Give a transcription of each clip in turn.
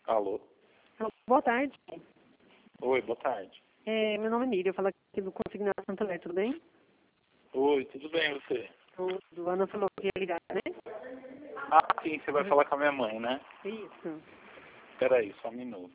Alô? Boa tarde. Oi, boa tarde. Meu nome é Miriam, eu falo aqui do Consignado Santo André, tudo bem? Oi, tudo bem você? Tudo. A Ana falou que ia ligar, né? Ah, sim, você vai falar com a minha mãe, né? Isso. Peraí, só um minuto.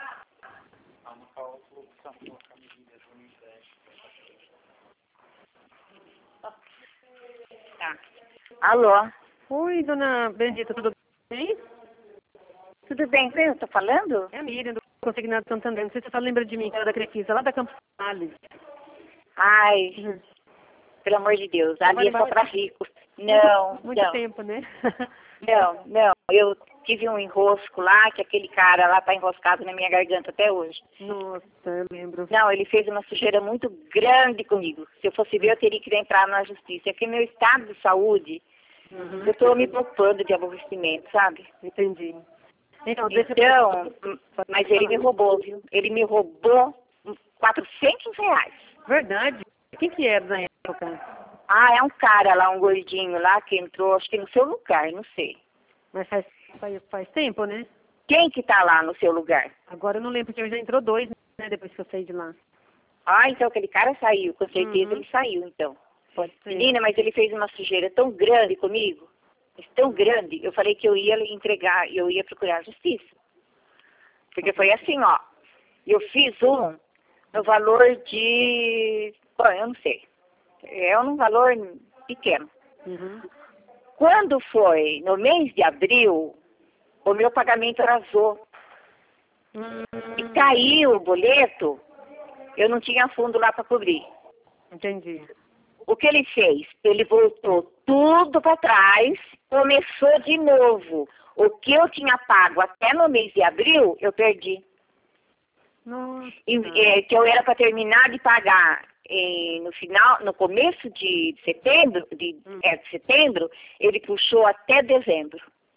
Tá. Alô? Oi, dona Benedita, tudo bem? Tudo bem? Quem eu tô falando? É a Miriam, do Consignado Santo André. Não sei se você lembra de mim, que era da Crefisa, lá da Campos Sales. Ai, pelo amor de Deus, ali é só pra ricos. Não, Muito não, tempo, né? não. Eu tive um enrosco lá, que aquele cara lá tá enroscado na minha garganta até hoje. Nossa, eu lembro. Não, ele fez uma sujeira muito grande comigo. Se eu fosse ver, eu teria que entrar na justiça. É que meu estado de saúde, eu tô me poupando de aborrecimento, sabe? Entendi. Então, Mas ele me roubou, viu? Ele me roubou R$ 400. Verdade? Quem que era na época? Ah, é um cara lá, um gordinho lá, que entrou, acho que no seu lugar, não sei. Mas faz tempo, né? Quem que tá lá no seu lugar? Agora eu não lembro, porque já entrou dois, né, depois que eu saí de lá. Ah, então aquele cara saiu, com certeza ele saiu, então. Pode ser. Menina, mas ele fez uma sujeira tão grande comigo, mas tão grande, eu falei que eu ia entregar, eu ia procurar a justiça. Porque foi assim, ó, eu fiz um no valor de, bom, eu não sei, é um valor pequeno. Quando foi no mês de abril, o meu pagamento atrasou. E caiu o boleto, eu não tinha fundo lá para cobrir. Entendi. O que ele fez? Ele voltou tudo para trás, começou de novo. O que eu tinha pago até no mês de abril, eu perdi. Nossa. Que eu era para terminar de pagar no começo de setembro, de setembro, ele puxou até dezembro.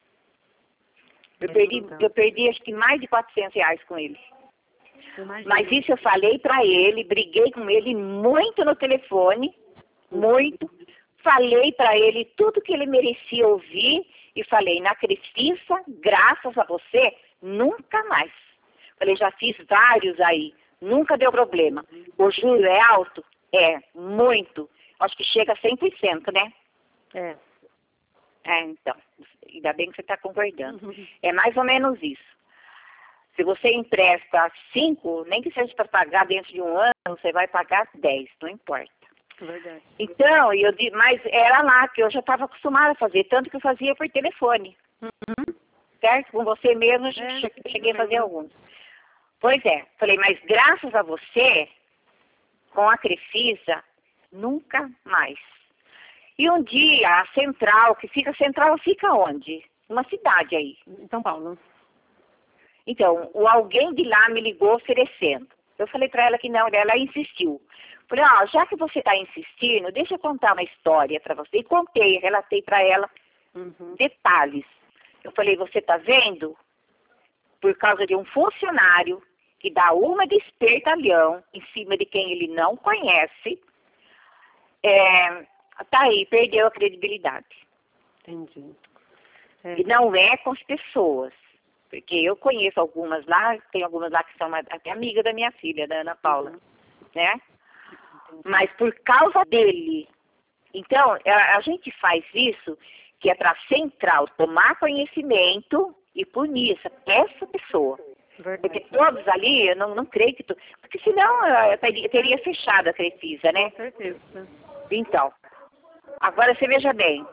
Eu perdi acho que mais de R$ 400 com ele. Mas isso eu falei para ele, briguei com ele muito no telefone, muito. Falei para ele tudo que ele merecia ouvir e falei, na Crefisa, graças a você, nunca mais. Falei, já fiz vários aí, nunca deu problema. O juro é alto? É, muito. Acho que chega a 100%, né? Então, ainda bem que você está concordando. É mais ou menos isso. Se você empresta 5, nem que seja para pagar dentro de um ano, você vai pagar 10, não importa. Verdade. Então, mas era lá que eu já estava acostumada a fazer, tanto que eu fazia por telefone. Certo? Com você mesmo, eu cheguei a fazer alguns. Pois é, falei, mas graças a você, com a Crefisa, nunca mais. E um dia, a central fica onde? Uma cidade aí. Em São Paulo. Então, alguém de lá me ligou oferecendo. Eu falei para ela que não, ela insistiu. Falei, já que você está insistindo, deixa eu contar uma história para você. E relatei para ela detalhes. Eu falei, você está vendo? Por causa de um funcionário que dá uma de espertalhão em cima de quem ele não conhece, tá aí, perdeu a credibilidade. Entendi. E não é com as pessoas. Porque eu conheço algumas lá, tem algumas lá que são até amiga da minha filha, da Ana Paula, né? Mas por causa dele. Então, a gente faz isso, que é para a central tomar conhecimento e punir essa pessoa. Porque todos ali, eu não creio que... Porque senão eu teria fechado a Crefisa, né? Com certeza. Então, agora você veja bem.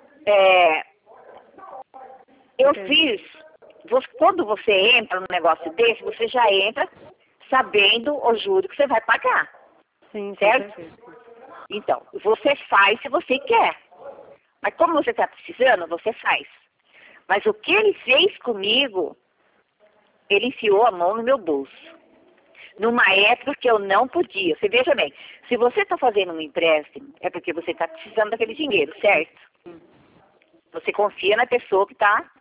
Eu fiz... Quando você entra num negócio desse, você já entra sabendo o juro que você vai pagar. Sim, certo? Então, você faz se você quer. Mas como você está precisando, você faz. Mas o que ele fez comigo, ele enfiou a mão no meu bolso. Numa época que eu não podia. Você veja bem, se você está fazendo um empréstimo, é porque você está precisando daquele dinheiro, certo? Você confia na pessoa que está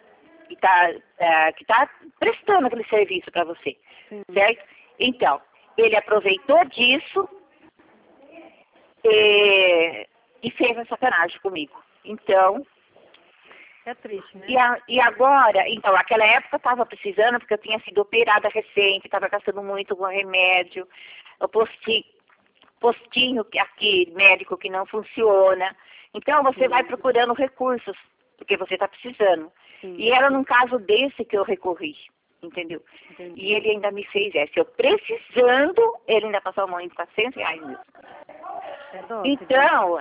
prestando aquele serviço para você, certo? Então, ele aproveitou disso e fez uma sacanagem comigo. Então, É triste, né? E agora, então, naquela época eu estava precisando, porque eu tinha sido operada recente, estava gastando muito com remédio, eu postinho aqui, médico que não funciona. Então, você vai procurando recursos, porque você está precisando. Sim. E era num caso desse que eu recorri, entendeu? Entendi. E ele ainda me fez essa. Eu precisando, ele ainda passou a mão em R$400 mesmo. É dó, Então,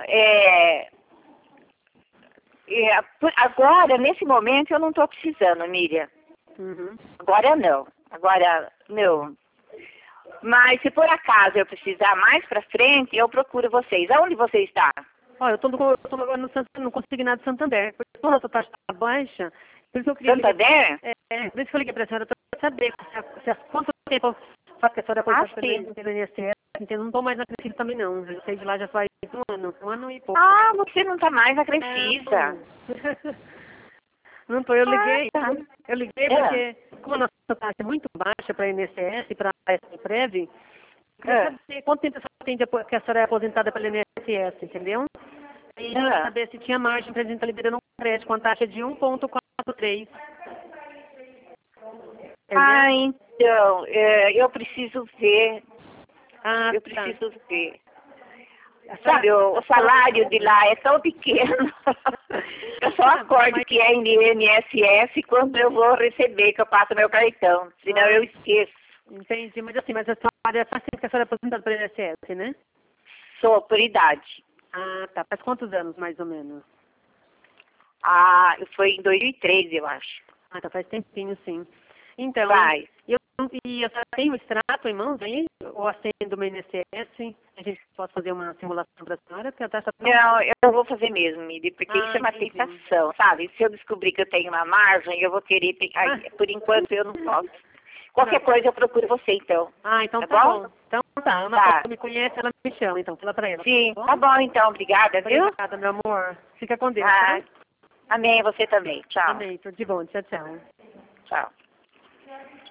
agora, nesse momento, eu não estou precisando, Miriam. Uhum. Agora não. Mas se por acaso eu precisar mais pra frente, eu procuro vocês. Aonde você está? Olha, eu tô agora no Consignado de Santander. Porque quando a sua taxa está baixa, por isso eu queria... Santander? Por isso que eu liguei para a senhora, para saber quanto tempo eu faço que a senhora aposentada pelo INSS. Então, eu não estou mais na Crefisa também, não. Eu saí de lá já faz um ano e pouco. Ah, você não está mais na Crefisa. Não tô, eu liguei. Tá. Eu liguei porque, como a nossa taxa é muito baixa para a INSS e para a SPREV, eu queria saber quanto tempo a senhora tem que a senhora é aposentada pela INSS, entendeu? E saber se tinha margem para a gente estar liberando um crédito com a taxa de 1,43. Ah, então, eu preciso ver. Eu preciso ver. Sabe, o salário de lá é tão pequeno. Eu só acordo que é INSS quando eu vou receber, que eu passo meu cartão. Senão eu esqueço. Entendi, mas assim, mas a senhora faz tempo que a senhora é aposentada pela INSS, né? Sou por idade. Ah, tá. Faz quantos anos, mais ou menos? Ah, foi em 2013, eu acho. Ah, tá. Faz tempinho, sim. Então, Vai. e a senhora tem um extrato em mãos aí? Ou a senha do meu INSS? A gente pode fazer uma simulação para a senhora? Porque a taxa... Não, eu vou fazer mesmo, Miri, porque isso é uma entendi. tentação, sabe? Se eu descobrir que eu tenho uma margem, eu vou querer pegar. Por enquanto eu não posso. Qualquer coisa eu procuro você, então. Ah, então tá bom? bom? Então tá. A Ana Paula me conhece, ela me chama, então. Fala pra ela. Sim, tá bom então. Obrigada, viu? Obrigada, meu amor. Fica com Deus, tá? Amém, você também. Tchau. Amém. Tudo de bom. Tchau, tchau. Tchau.